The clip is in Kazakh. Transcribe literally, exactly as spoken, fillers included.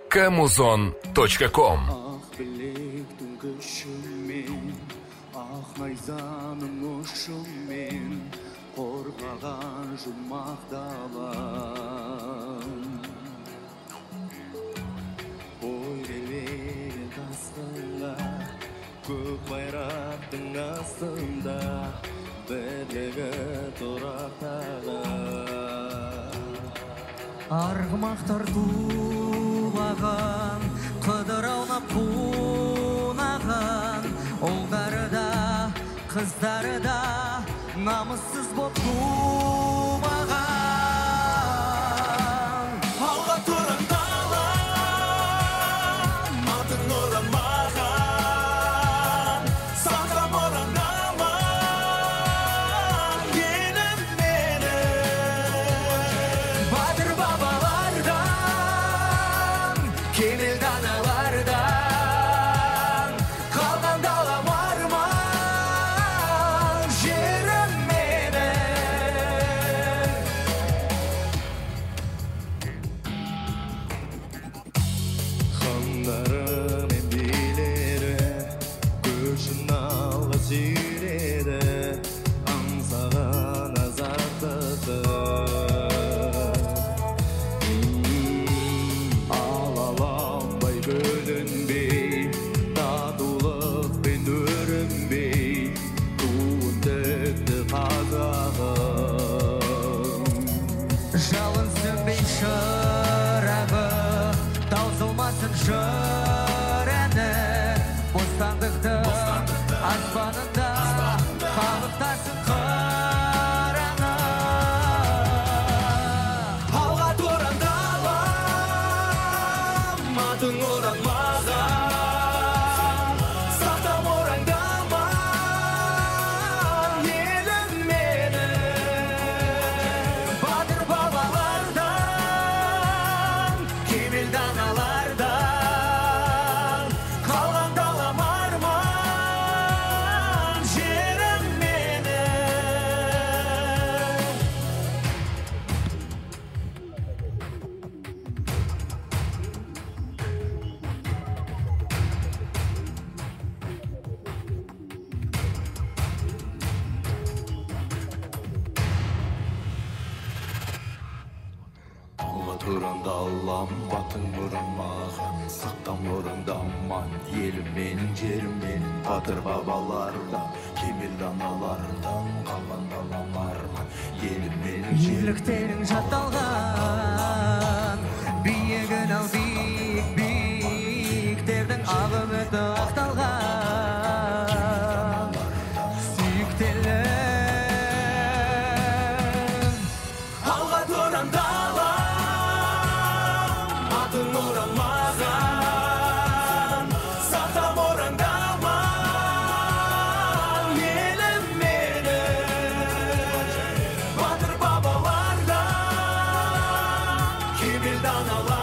камузон точка ком. Ақ білектің күшімен, ақ найзаның ұшымен, қорғаған жұмақ далам. Ой келеген тасқынға, көк байрақтың астында, бірлігі тұрақтаған. Арғымақтар тулаған, қыдыр аунап қунаған, ұлдары да, қыздары да намыссыз боп тумаған. Алға тұран далам, атың орамаған, сағам ораңдаман, елім менің. Батыр бабалардан, кемел даналардан, қалған далам арман, жерім менің. Хандары мен билері, көшін алға сүйреді, аңсаған азаттықты. Алаланбай бөлінбей, татулықпен өрінбей, туын төкті қазағым. Жалын сөнбей шырағы, таусылмасын жырәні, бостандықты аспанында қалықтасын қыраны. Алға тұран далам, атың оранмаған, сақтап ораңдаман, елім менің. Батыр бабалардан, Кемел даналардан, қалған далам арман, жерім менің. Алға тұран далам, батың орамаған, сақтам ораңдаман, елім менің, жерім менің. Батыр бабалардан, кемел даналардан, қалған далам арман, елім менің, жерім менің. ерліктерің жатталған, биігін ал биік, биіктердің ағы өті ақталған. Сүйіктелім, Алға тұран далам, атың орамаған, сақтап ораңдаман, елім менің. Батыр бабалардан, кемел даналардан,